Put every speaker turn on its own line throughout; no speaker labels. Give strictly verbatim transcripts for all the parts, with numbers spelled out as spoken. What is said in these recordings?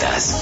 preguntas.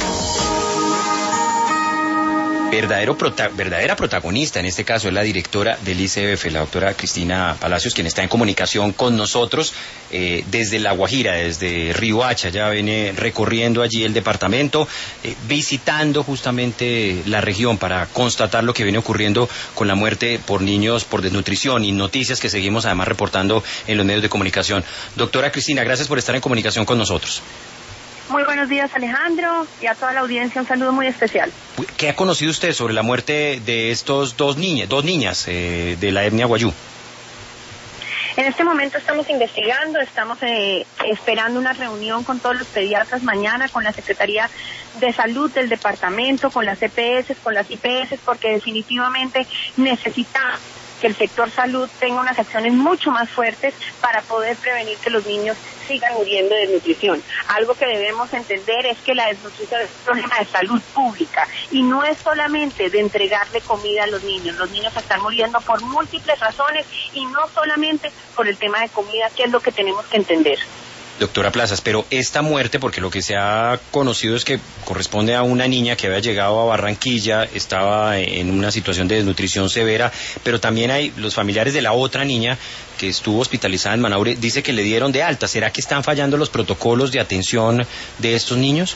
Verdadero prota- verdadera protagonista en este caso es la directora del I C B F, la doctora Cristina Palacios, quien está en comunicación con nosotros eh, desde La Guajira, desde Riohacha. Ya viene recorriendo allí el departamento, eh, visitando justamente la región para constatar lo que viene ocurriendo con la muerte por niños por desnutrición y noticias que seguimos además reportando en los medios de comunicación. Doctora Cristina, gracias por estar en comunicación con nosotros.
Muy buenos días, Alejandro, y a toda la audiencia un saludo muy especial.
¿Qué ha conocido usted sobre la muerte de estos dos niñas, dos niñas eh, de la etnia Wayuu?
En este momento estamos investigando, estamos eh, esperando una reunión con todos los pediatras mañana, con la Secretaría de Salud del departamento, con las E P S, con las I P S, porque definitivamente necesitamos que el sector salud tenga unas acciones mucho más fuertes para poder prevenir que los niños sigan muriendo de desnutrición. Algo que debemos entender es que la desnutrición es un problema de salud pública y no es solamente de entregarle comida a los niños. Los niños están muriendo por múltiples razones y no solamente por el tema de comida, que es lo que tenemos que entender.
Doctora Plazas, pero esta muerte, porque lo que se ha conocido es que corresponde a una niña que había llegado a Barranquilla, estaba en una situación de desnutrición severa, pero también hay los familiares de la otra niña que estuvo hospitalizada en Manaure, dice que le dieron de alta. ¿Será que están fallando los protocolos de atención de estos niños?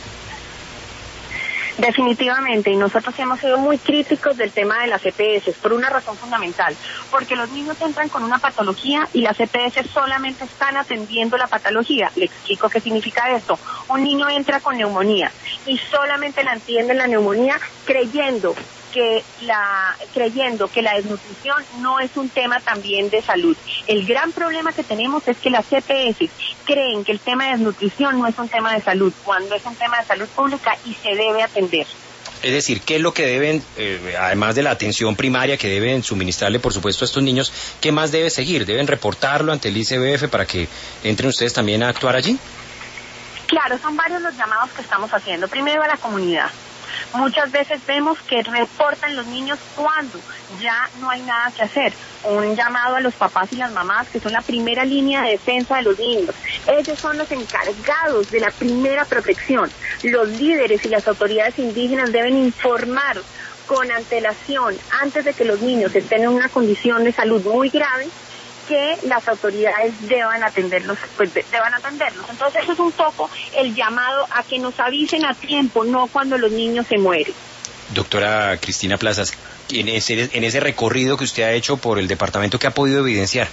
Definitivamente, y nosotros hemos sido muy críticos del tema de las E P S por una razón fundamental, porque los niños entran con una patología y las E P S solamente están atendiendo la patología. Le explico qué significa esto. Un niño entra con neumonía y solamente la atienden la neumonía creyendo que la creyendo que la desnutrición no es un tema también de salud. El gran problema que tenemos es que las E P S creen que el tema de desnutrición no es un tema de salud, cuando es un tema de salud pública y se debe atender.
Es decir, ¿qué es lo que deben, eh, además de la atención primaria que deben suministrarle, por supuesto, a estos niños, qué más debe seguir? ¿Deben reportarlo ante el I C B F para que entren ustedes también a actuar allí?
Claro, son varios los llamados que estamos haciendo. Primero a la comunidad. Muchas veces vemos que reportan los niños cuando ya no hay nada que hacer. Un llamado a los papás y las mamás, que son la primera línea de defensa de los niños. Ellos son los encargados de la primera protección. Los líderes y las autoridades indígenas deben informar con antelación, antes de que los niños estén en una condición de salud muy grave, que las autoridades deban atenderlos, pues deban atenderlos. Entonces eso es un poco el llamado a que nos avisen a tiempo, no cuando los niños se mueren.
Doctora Cristina Plazas, en ese, en ese recorrido que usted ha hecho por el departamento, ¿qué ha podido evidenciar?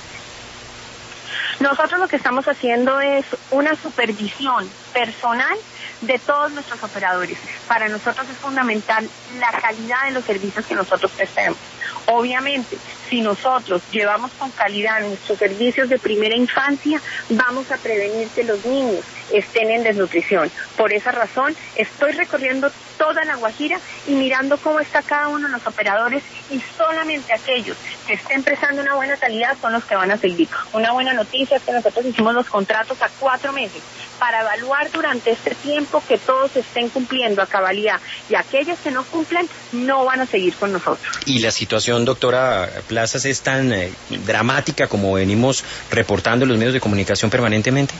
Nosotros lo que estamos haciendo es una supervisión personal de todos nuestros operadores. Para nosotros es fundamental la calidad de los servicios que nosotros prestemos. Obviamente, si nosotros llevamos con calidad nuestros servicios de primera infancia, vamos a prevenir que los niños estén en desnutrición. Por esa razón, estoy recorriendo toda La Guajira y mirando cómo está cada uno de los operadores, y solamente aquellos que estén prestando una buena calidad son los que van a seguir. Una buena noticia es que nosotros hicimos los contratos a cuatro meses para evaluar durante este tiempo que todos estén cumpliendo a cabalidad, y aquellos que no cumplan no van a seguir con nosotros.
¿Y la situación, doctora Plazas, es tan eh, dramática como venimos reportando en los medios de comunicación permanentemente?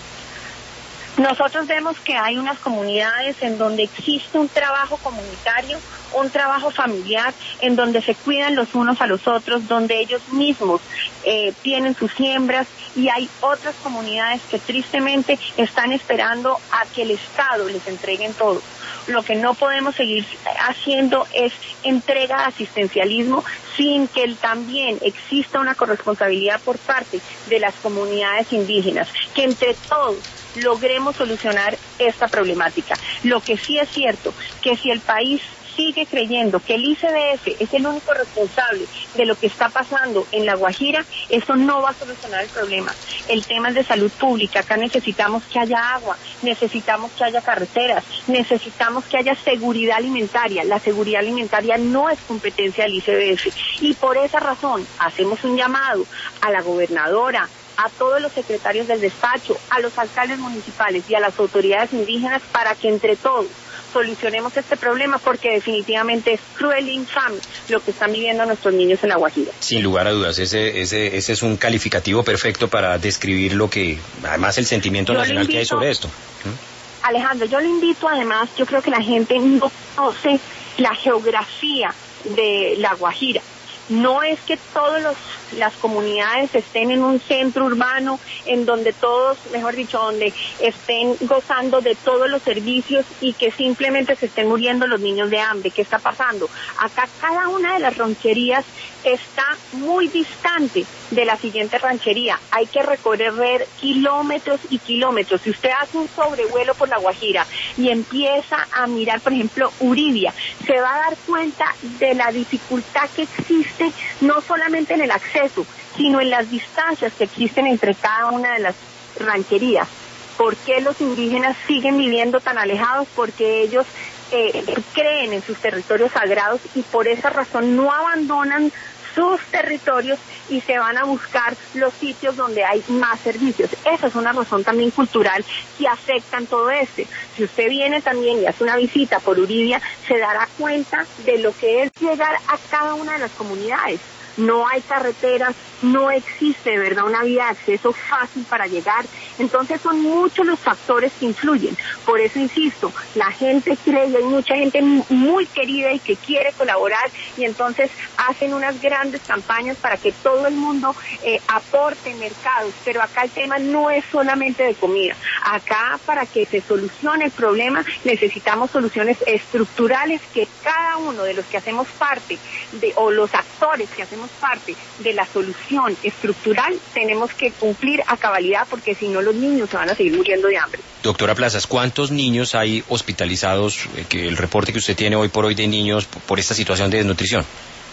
Nosotros vemos que hay unas comunidades en donde existe un trabajo comunitario, un trabajo familiar, en donde se cuidan los unos a los otros, donde ellos mismos eh, tienen sus siembras, y hay otras comunidades que tristemente están esperando a que el Estado les entreguen todo. Lo que no podemos seguir haciendo es entrega de asistencialismo sin que también exista una corresponsabilidad por parte de las comunidades indígenas, que entre todos logremos solucionar esta problemática. Lo que sí es cierto, que si el país sigue creyendo que el I C B F es el único responsable de lo que está pasando en La Guajira, eso no va a solucionar el problema. El tema es de salud pública. Acá necesitamos que haya agua, necesitamos que haya carreteras, necesitamos que haya seguridad alimentaria. La seguridad alimentaria no es competencia del I C B F, y por esa razón hacemos un llamado a la gobernadora, a todos los secretarios del despacho, a los alcaldes municipales y a las autoridades indígenas para que entre todos solucionemos este problema, porque definitivamente es cruel e infame lo que están viviendo nuestros niños en La Guajira.
Sin lugar a dudas, ese, ese, ese es un calificativo perfecto para describir lo que, además, el sentimiento Yo nacional invito, que hay sobre esto. ¿Mm?
Alejandro, yo le invito además, yo creo que la gente no conoce la geografía de La Guajira. No es que todas las comunidades estén en un centro urbano en donde todos, mejor dicho, donde estén gozando de todos los servicios y que simplemente se estén muriendo los niños de hambre. ¿Qué está pasando? Acá cada una de las rancherías está muy distante de la siguiente ranchería. Hay que recorrer kilómetros y kilómetros. Si usted hace un sobrevuelo por La Guajira y empieza a mirar, por ejemplo, Uribia, se va a dar cuenta de la dificultad que existe no solamente en el acceso, sino en las distancias que existen entre cada una de las rancherías. ¿Por qué los indígenas siguen viviendo tan alejados? Porque ellos eh, creen en sus territorios sagrados y por esa razón no abandonan sus territorios y se van a buscar los sitios donde hay más servicios. Esa es una razón también cultural que afecta en todo este. Si usted viene también y hace una visita por Uribia, se dará cuenta de lo que es llegar a cada una de las comunidades. No hay carreteras, no existe de verdad una vía de acceso fácil para llegar, entonces son muchos los factores que influyen. Por eso insisto, la gente cree y hay mucha gente muy querida y que quiere colaborar y entonces hacen unas grandes campañas para que todo el mundo eh, aporte mercados, pero acá el tema no es solamente de comida. Acá para que se solucione el problema necesitamos soluciones estructurales que cada uno de los que hacemos parte de, o los actores que hacemos parte de la solución estructural tenemos que cumplir a cabalidad porque si no los niños se van a seguir muriendo de hambre.
Doctora Plazas, ¿cuántos niños hay hospitalizados, eh, que el reporte que usted tiene hoy por hoy de niños por esta situación de desnutrición?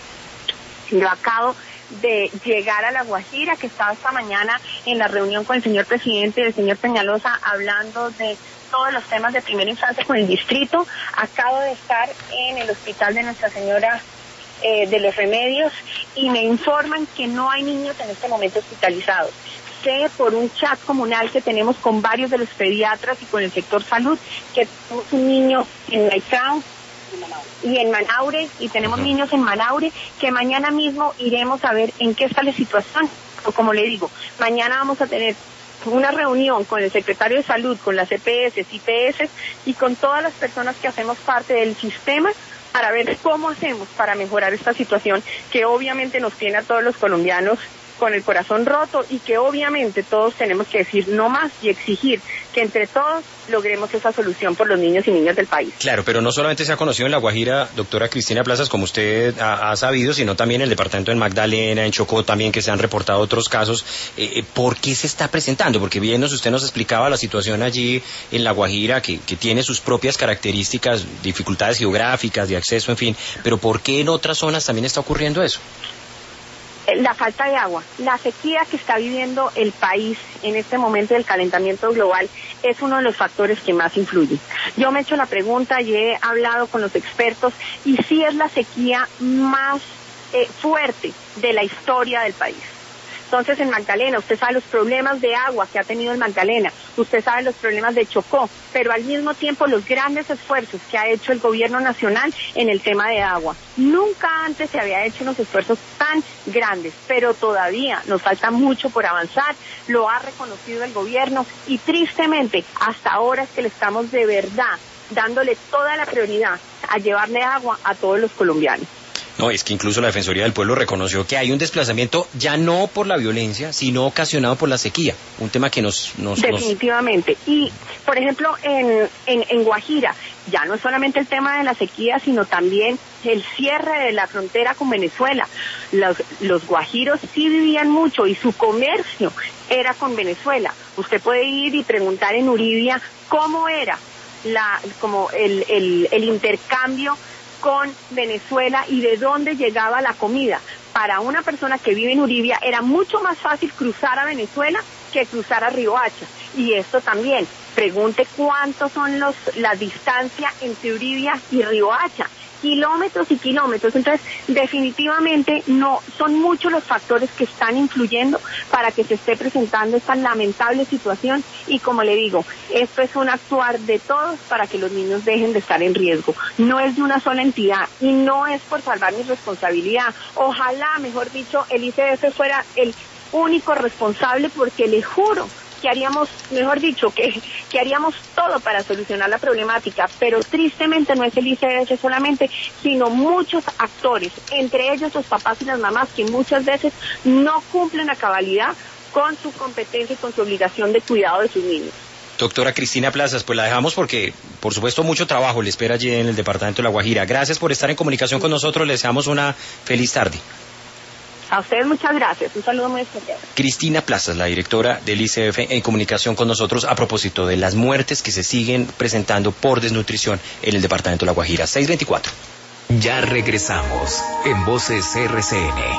Yo acabo de llegar a La Guajira, que estaba esta mañana en la reunión con el señor presidente y el señor Peñalosa hablando de todos los temas de primera infancia con el distrito. Acabo de estar en el hospital de Nuestra Señora Eh, de los Remedios y me informan que no hay niños en este momento hospitalizados. Sé por un chat comunal que tenemos con varios de los pediatras y con el sector salud que tenemos un niño en Maicao y en Manaure y tenemos uh-huh. niños en Manaure que mañana mismo iremos a ver en qué está la situación. O como le digo, mañana vamos a tener una reunión con el secretario de salud, con las E P S, I P S y con todas las personas que hacemos parte del sistema para ver cómo hacemos para mejorar esta situación que obviamente nos tiene a todos los colombianos con el corazón roto y que obviamente todos tenemos que decir no más y exigir que entre todos logremos esa solución por los niños y niñas del país.
Claro, pero no solamente se ha conocido en La Guajira, doctora Cristina Plazas, como usted ha, ha sabido, sino también en el departamento de Magdalena, en Chocó también, que se han reportado otros casos. Eh, ¿Por qué se está presentando? Porque bien, usted nos explicaba la situación allí en La Guajira, que, que tiene sus propias características, dificultades geográficas, de acceso, en fin, pero ¿por qué en otras zonas también está ocurriendo eso?
La falta de agua, la sequía que está viviendo el país en este momento del calentamiento global es uno de los factores que más influyen. Yo me he hecho la pregunta y he hablado con los expertos y sí es la sequía más eh, fuerte de la historia del país. Entonces en Magdalena, usted sabe los problemas de agua que ha tenido el Magdalena, usted sabe los problemas de Chocó, pero al mismo tiempo los grandes esfuerzos que ha hecho el gobierno nacional en el tema de agua. Nunca antes se había hecho unos esfuerzos tan grandes, pero todavía nos falta mucho por avanzar, lo ha reconocido el gobierno y tristemente hasta ahora es que le estamos de verdad dándole toda la prioridad a llevarle agua a todos los colombianos.
No, es que incluso la Defensoría del Pueblo reconoció que hay un desplazamiento ya no por la violencia, sino ocasionado por la sequía, un tema que nos... nos
Definitivamente. Nos... Y, por ejemplo, en, en, en Guajira, ya no es solamente el tema de la sequía, sino también el cierre de la frontera con Venezuela. Los, los guajiros sí vivían mucho y su comercio era con Venezuela. Usted puede ir y preguntar en Uribia cómo era la, como el, el, el intercambio con Venezuela y de dónde llegaba la comida. Para una persona que vive en Uribia era mucho más fácil cruzar a Venezuela que cruzar a Riohacha. Y esto también, pregunte cuántos son los la distancia entre Uribia y Riohacha. Kilómetros y kilómetros. Entonces, definitivamente no son muchos los factores que están influyendo para que se esté presentando esta lamentable situación y como le digo, esto es un actuar de todos para que los niños dejen de estar en riesgo. No es de una sola entidad y no es por salvar mi responsabilidad. Ojalá, mejor dicho, el I C F fuera el único responsable porque le juro que haríamos, mejor dicho, que, que haríamos todo para solucionar la problemática, pero tristemente no es el I C B F solamente, sino muchos actores, entre ellos los papás y las mamás, que muchas veces no cumplen a cabalidad con su competencia y con su obligación de cuidado de sus niños.
Doctora Cristina Plazas, pues la dejamos porque, por supuesto, mucho trabajo le espera allí en el departamento de La Guajira. Gracias por estar en comunicación con nosotros, les deseamos una feliz tarde.
A ustedes muchas gracias, un saludo muy especial.
Cristina Plazas, la directora del I C B F, en comunicación con nosotros a propósito de las muertes que se siguen presentando por desnutrición en el departamento de La Guajira. seis veinticuatro.
Ya regresamos en Voces R C N.